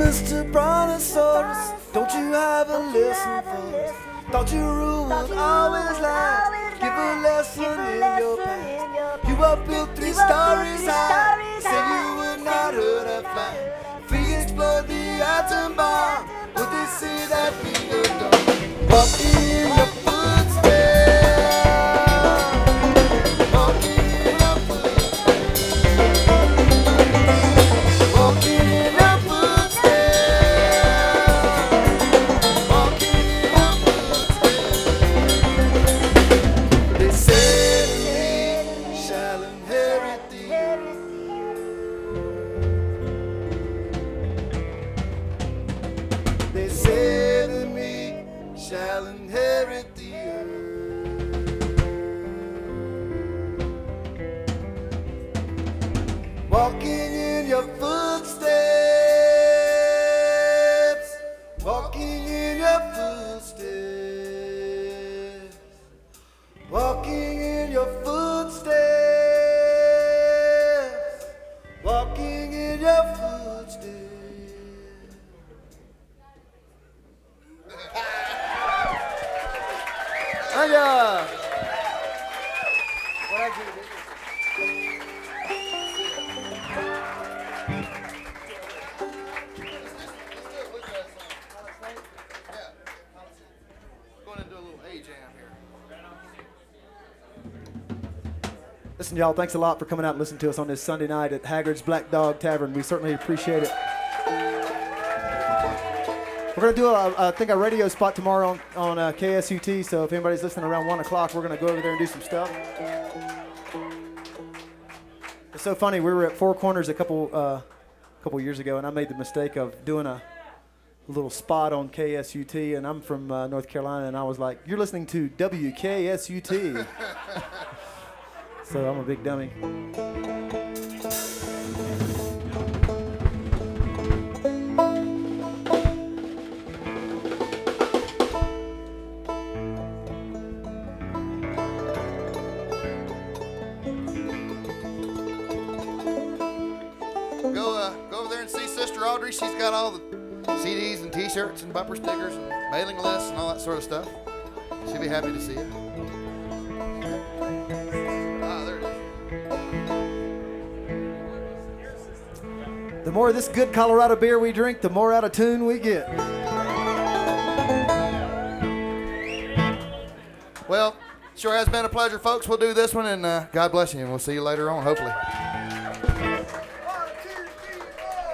Mr. Brontosaurus, don't you have a lesson for us? Thought your rule would always last. Give a lesson in your past. You were built 3 stories high. Said you would not hurt a fly. If we explode the atom bomb, would they say that we were done? Walk in your footsteps. Walk in your footsteps. Walk in your footsteps. Walk in your footsteps. They said we shall inherit the earth. They say that we shall inherit the earth. Walking in your footsteps. Walking in your footsteps. Walking in your footsteps. Walking in your footsteps. Hiya! What I do, Going to do a little A jam here. Listen, y'all, thanks a lot for coming out and listening to us on this Sunday night at Haggard's Black Dog Tavern. We certainly appreciate it. We're going to do, I think, a radio spot tomorrow on KSUT, so if anybody's listening around 1 o'clock, we're going to go over there and do some stuff. It's so funny. We were at Four Corners a couple years ago, and I made the mistake of doing a little spot on KSUT, and I'm from North Carolina, and I was like, you're listening to WKSUT. So I'm a big dummy. Go over there and see Sister Audrey. She's got all the CDs and T-shirts and bumper stickers and mailing lists and all that sort of stuff. She'll be happy to see you. Ah, there it is. The more of this good Colorado beer we drink, the more out of tune we get. Well, sure has been a pleasure, folks. We'll do this one, and God bless you, and we'll see you later on, hopefully.